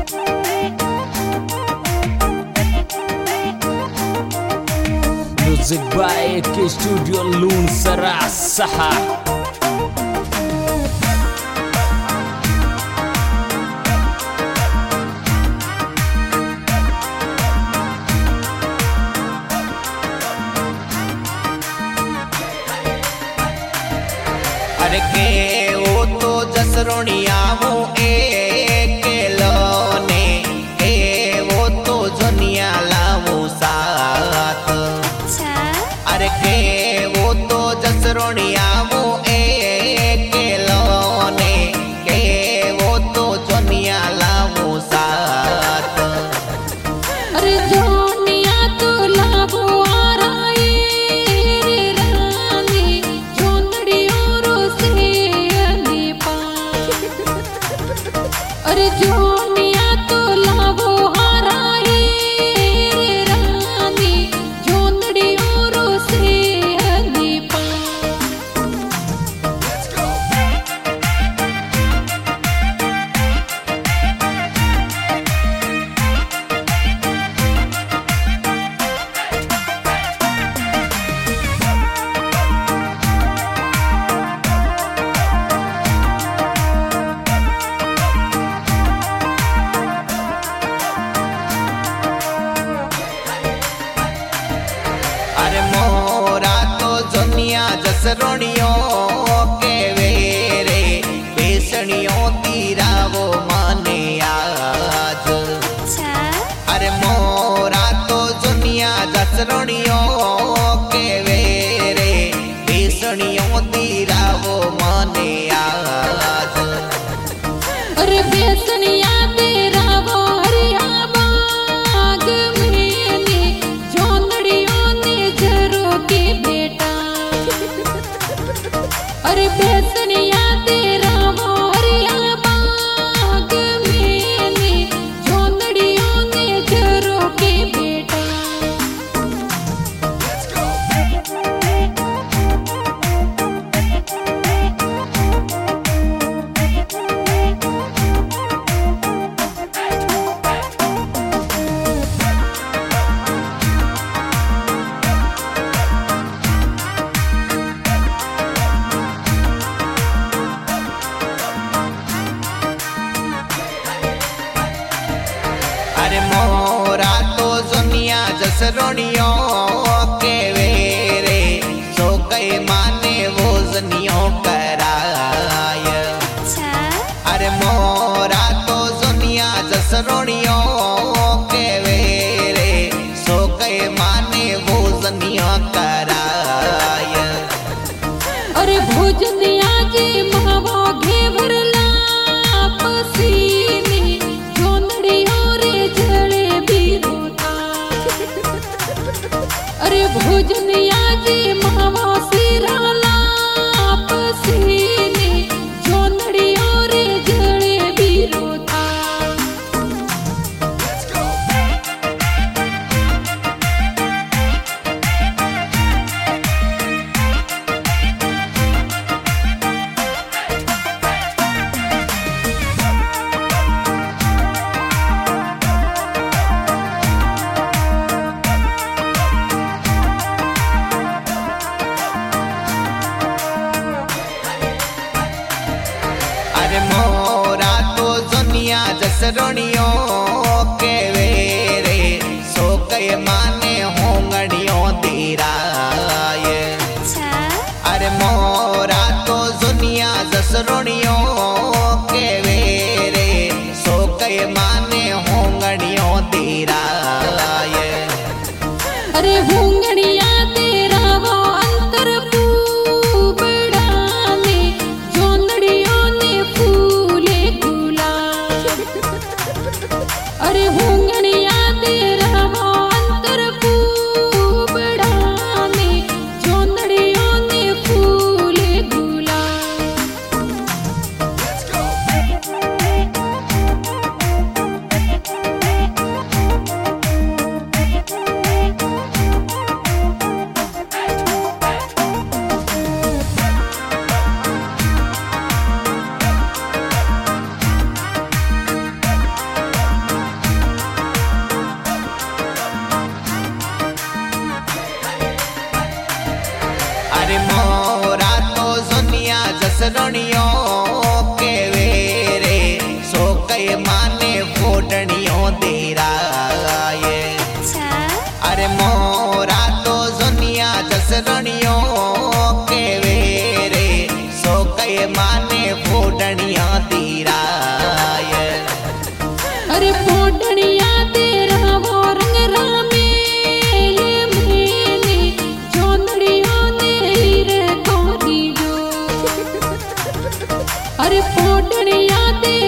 Music by AK Studio Loon Sarah Saha. अरे के वो तो जसरोनिया वो ने के वो तो जनिया लावो साथ। अरे के वो तो जसरोनिया वो ने के वो तो जनिया लावो साथ। अरे जोनिया तो लावो अरे जोनिया तो लावो हाराए रानी जोंदड़ी औरो से हनीपा। अरे मोरा तो जोनिया जसरोनियों के वेरे बेसनियों तीरा वो माने आज। अरे मोरा तो जोनिया जसरोनियों के वेरे बेसनियों तीरा वो माने आज। अरे बेसनिया तेरा वो हरिया बाग में जोंदड़ियों ने जरो के बेटा। अरे बेसनिया तेरा वो हरिया बाग में जोंदड़ियों ने जरो के बेटा। अरे मोरा तो जोनिया जसरोनियों के वेरे सो कई माने वो जनियों कराय। अरे मोरा तो जोनिया जसरोनियों के वेरे सो कई माने वो जनियों कराय। अरे भोजनिया जी मावो घेवरला पसीने जोंदड़ियों रे जले बिरोता। अरे भोजनिया जी मावो सिराला पसीने जोंदड़ियों रे जले बिरोता। अरे मोरा तो जोनिया जसरोनियों के वेरे सो कई माने होंगड़ियों तीराय। अरे मोरा तो जोनिया जसरोनियों के वेरे सो कई माने होंगड़ियों तीराय। अरे हुंगड़िया तेरा वो अंतर पूबड़ा में जोंदड़ियों ने फूले गुलाब। अरे हुंगड़िया तेरा वो अंतर पूबड़ा में जोंदड़ियों ने फूले गुलाब। जसरणियों के वेरे सो कई माने फोटनियों देराए। अरे मोरा तो दुनिया जसरणियों के वेरे सो कई माने फोटनियां देराए। अरे फोटनिया तेरा वो रंग रामेल मेले जोंदड़ियों ने हीरे कोरी जो। अरे फोटनिया